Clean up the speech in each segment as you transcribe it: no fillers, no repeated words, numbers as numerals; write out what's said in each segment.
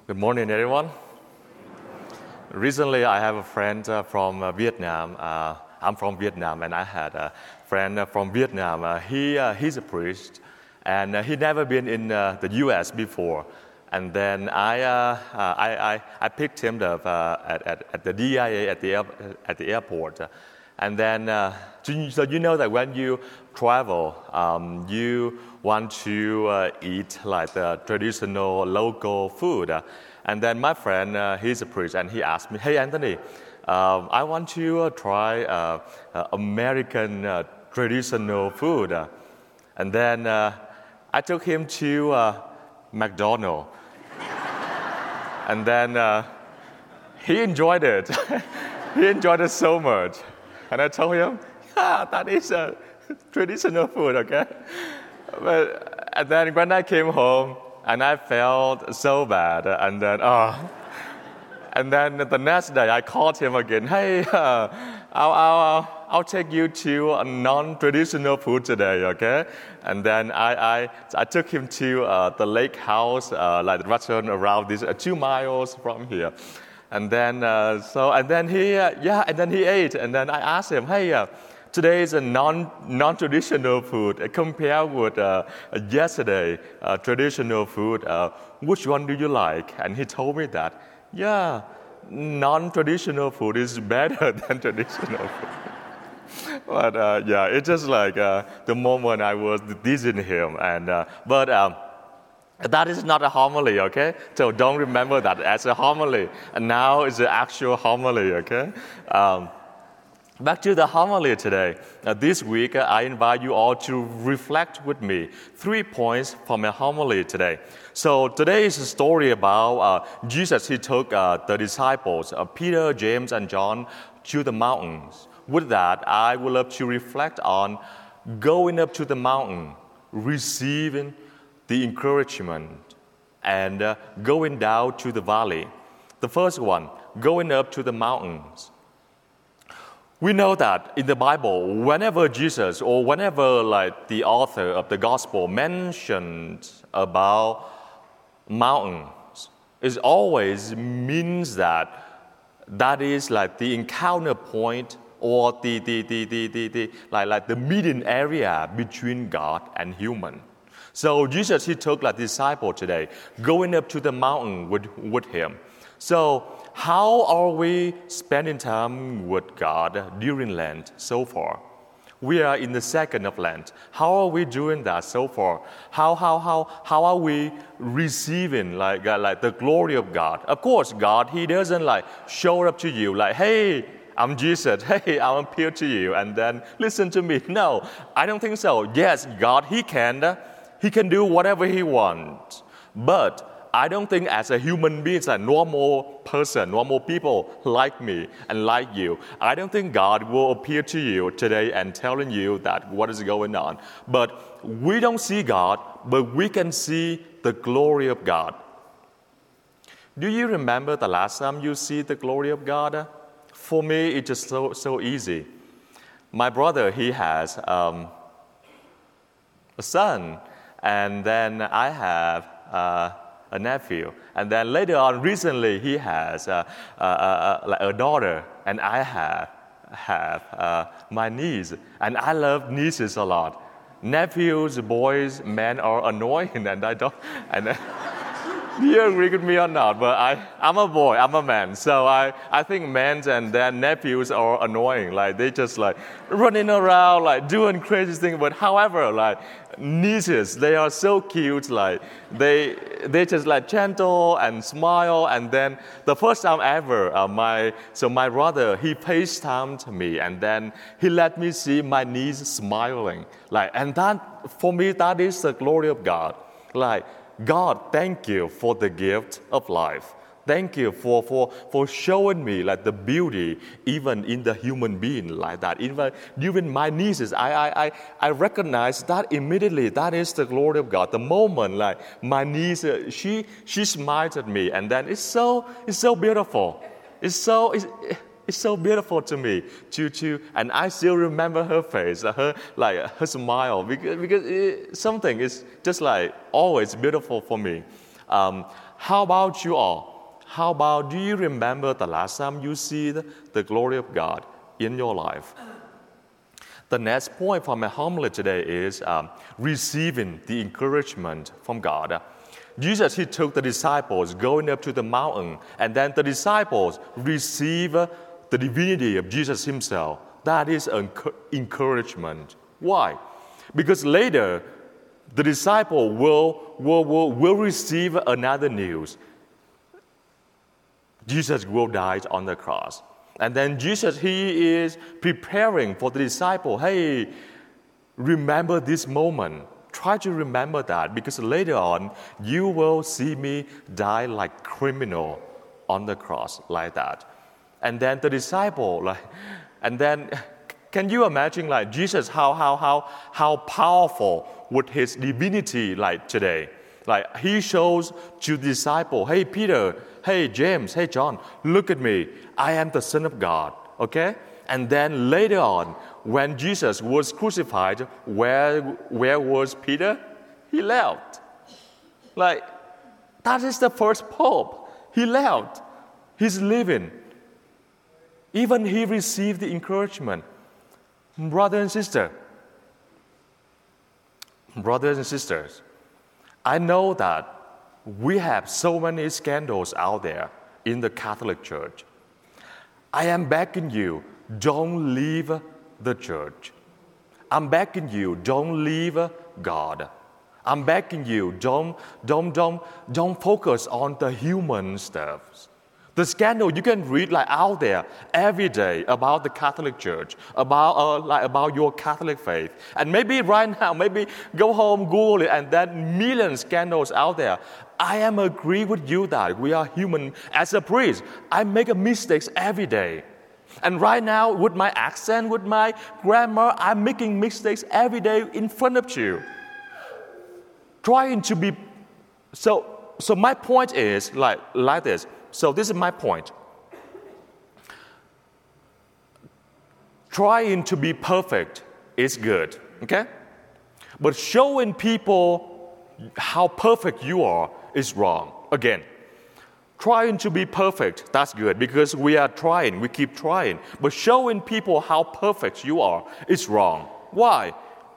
Good morning, everyone. Recently, I have a friend from Vietnam. I'm from Vietnam, and I had a friend from Vietnam. He's a priest, and he never been in the U.S. before. And then I picked him up at the DIA at the airport. And then, so you know that when you travel, you want to eat like the traditional local food. And then my friend, he's a priest, and he asked me, "Hey, Anthony, I want to try American traditional food." And then I took him to McDonald's. And then he enjoyed it. He enjoyed it so much. And I told him, "Yeah, that is a traditional food, okay?" And then when I came home, and I felt so bad, and then the next day I called him again. "Hey, I'll take you to a non-traditional food today, okay?" And then I took him to the lake house, like the restaurant around this 2 miles from here. And then he ate. And then I asked him, "Hey, today is a non-traditional food compared with yesterday traditional food. Which one do you like?" And he told me that, "Yeah, non-traditional food is better than traditional food." But it's just like the moment I was teasing him. But that is not a homily, okay? So don't remember that as a homily. And now it's an actual homily, okay? Back to the homily today. This week, I invite you all to reflect with me 3 points from a homily today. So today is a story about Jesus. He took the disciples, Peter, James, and John, to the mountains. With that, I would love to reflect on going up to the mountain, receiving the encouragement, and going down to the valley. The first one, going up to the mountains. We know that in the Bible, whenever Jesus or whenever like the author of the gospel mentioned about mountains, it always means that is like the encounter point or the median area between God and human. So Jesus, he took like disciple today, going up to the mountain with him. So how are we spending time with God during Lent so far? We are in the second of Lent. How are we doing that so far? How are we receiving like the glory of God? Of course, God, he doesn't like show up to you like, "Hey, I'm Jesus. Hey, I'll appear to you, and then listen to me." No, I don't think so. Yes, God, He can do whatever He wants. But I don't think as a human being, as a normal person, normal people like me and like you, I don't think God will appear to you today and telling you that what is going on. But we don't see God, but we can see the glory of God. Do you remember the last time you see the glory of God? For me, it's just so easy. My brother, he has a son, and then I have a nephew, and then later on, recently, he has a daughter, and I have my niece, and I love nieces a lot. Nephews, boys, men are annoying, and I don't. And do you agree with me or not? But I'm a boy, I'm a man. So I think men and their nephews are annoying. Like they just like running around, like doing crazy things. But however, like nieces, they are so cute. Like they just like gentle and smile. And then the first time ever, my brother, he FaceTimed me, and then he let me see my niece smiling. Like, and that for me, that is the glory of God. Like, God, thank you for the gift of life. Thank you for showing me like the beauty even in the human being like that. Even my nieces, I recognize that immediately. That is the glory of God. The moment like my niece, she smiled at me, and then it's so beautiful. It's so beautiful to me, and I still remember her face, her smile, because something is just like always beautiful for me. How about you all? How about, do you remember the last time you see the glory of God in your life? The next point for my homily today is receiving the encouragement from God. Jesus, he took the disciples going up to the mountain, and then the disciples receive the divinity of Jesus himself. That is encouragement. Why? Because later, the disciple will receive another news. Jesus will die on the cross. And then Jesus, he is preparing for the disciple. Hey, remember this moment. Try to remember that, because later on, you will see me die like criminal on the cross, like that. And then the disciple, and then can you imagine Jesus, how powerful would his divinity like today? He shows to the disciple, hey Peter, hey James, hey John, look at me. I am the Son of God. Okay? And then later on, when Jesus was crucified, where was Peter? He left. That is the first pope. He left. He's leaving. Even he received the encouragement. Brothers and sisters, I know that we have so many scandals out there in the Catholic Church. I am begging you, don't leave the church. I'm begging you, don't leave God. I'm begging you, don't focus on the human stuff. The scandal you can read out there every day about the Catholic Church, about your Catholic faith. And maybe right now, maybe go home, Google it, and then million scandals out there. I am agree with you that we are human. As a priest, I make mistakes every day. And right now, with my accent, with my grammar, I'm making mistakes every day in front of you. Trying to be... So my point is like this. So this is my point. Trying to be perfect is good, okay? But showing people how perfect you are is wrong. Again, trying to be perfect, that's good because we are trying, we keep trying. But showing people how perfect you are is wrong. Why?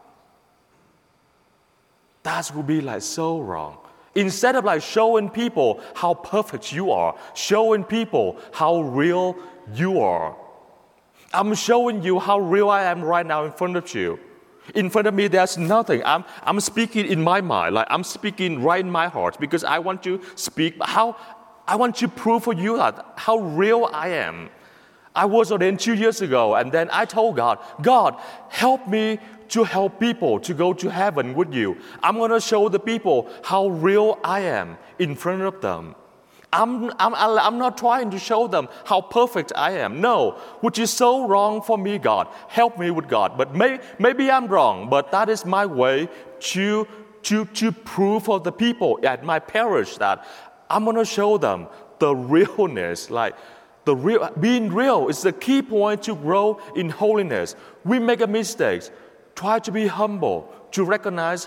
That would be so wrong. Instead of showing people how perfect you are, showing people how real you are. I'm showing you how real I am right now in front of you. In front of me, there's nothing. I'm speaking in my mind, I'm speaking right in my heart because I want to speak I want to prove for you that how real I am. I was ordained 2 years ago, and then I told God, help me to help people to go to heaven with you. I'm going to show the people how real I am in front of them. I'm not trying to show them how perfect I am. No, which is so wrong for me, God. Help me with God. But maybe I'm wrong, but that is my way to prove for the people at my parish that I'm going to show them the realness, being real is the key point to grow in holiness. We make a mistakes. Try to be humble, to recognize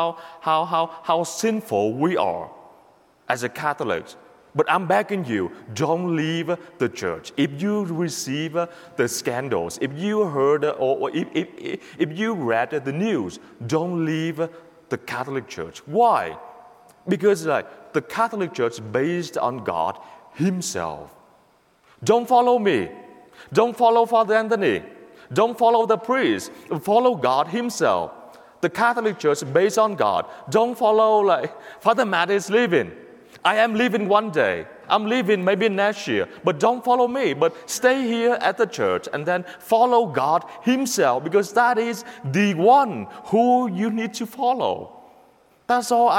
how sinful we are as a Catholics. But I'm begging you, don't leave the church. If you receive the scandals, if you heard or if you read the news, don't leave the Catholic Church. Why? Because the Catholic Church is based on God Himself. Don't follow me. Don't follow Father Anthony. Don't follow the priest. Follow God Himself. The Catholic Church is based on God. Don't follow Father Matt is leaving. I am leaving one day. I'm leaving maybe next year. But don't follow me. But stay here at the church and then follow God Himself because that is the one who you need to follow. That's all.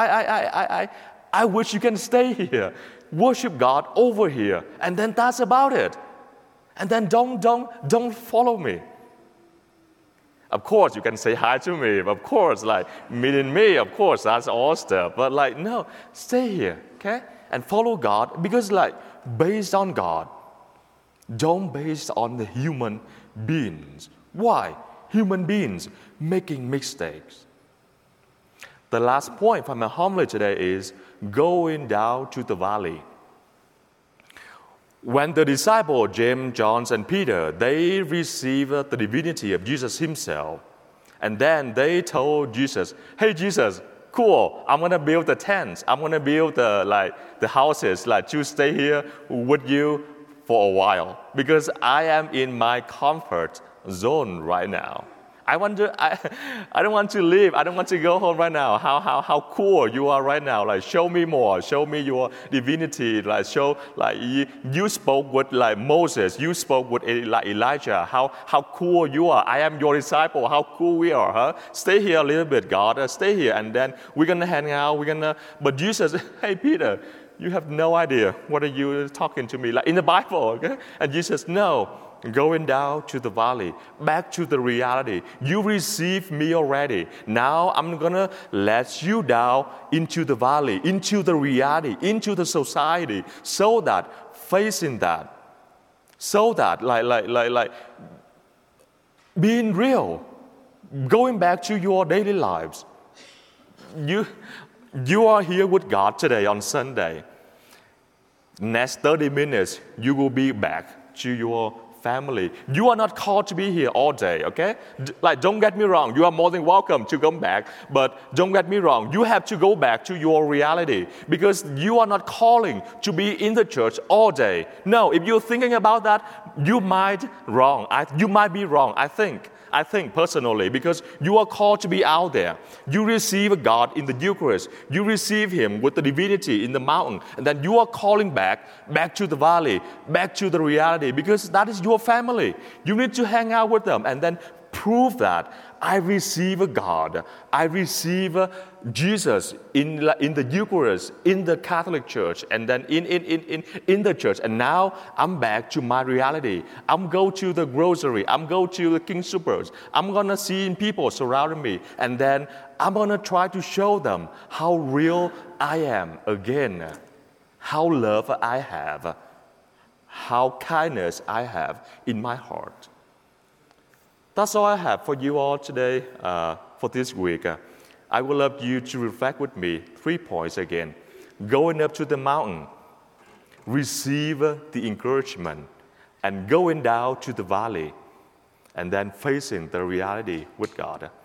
I wish you can stay here. Worship God over here. And then that's about it. And then don't follow me. Of course, you can say hi to me. Of course, meeting me, of course, that's all stuff. But no, stay here, okay? And follow God because based on God. Don't based on the human beings. Why? Human beings making mistakes. The last point from my homily today is going down to the valley. When the disciples, James, John, and Peter, they received the divinity of Jesus himself, and then they told Jesus, hey, Jesus, cool, I'm going to build the tents. I'm going to build the houses, you stay here with you for a while because I am in my comfort zone right now. I don't want to leave. I don't want to go home right now. How cool you are right now. Show me more. Show me your divinity. You spoke with Moses. You spoke with Elijah. How cool you are. I am your disciple. How cool we are, huh? Stay here a little bit, God. Stay here, and then we're gonna hang out. But Jesus, hey Peter, you have no idea what are you talking to me in the Bible. Okay? And Jesus, no. Going down to the valley, back to the reality. You received me already. Now I'm going to let you down into the valley, into the reality, into the society, so that facing that, so that being real, going back to your daily lives. You are here with God today on Sunday. Next 30 minutes, you will be back to your family. You are not called to be here all day, okay? Don't get me wrong. You are more than welcome to come back, but don't get me wrong. You have to go back to your reality because you are not calling to be in the church all day. No, if you're thinking about that, you might be wrong, I think personally, because you are called to be out there. You receive God in the Eucharist. You receive Him with the divinity in the mountain. And then you are calling back to the valley, back to the reality, because that is your family. You need to hang out with them and then prove that I receive a God. I receive Jesus in the Eucharist, in the Catholic Church, and then in the church. And now I'm back to my reality. I'm go to the grocery. I'm go to the King Supers. I'm going to see people surrounding me. And then I'm going to try to show them how real I am again, how love I have, how kindness I have in my heart. That's all I have for you all today for this week. I would love you to reflect with me 3 points again. Going up to the mountain, receive the encouragement, and going down to the valley, and then facing the reality with God.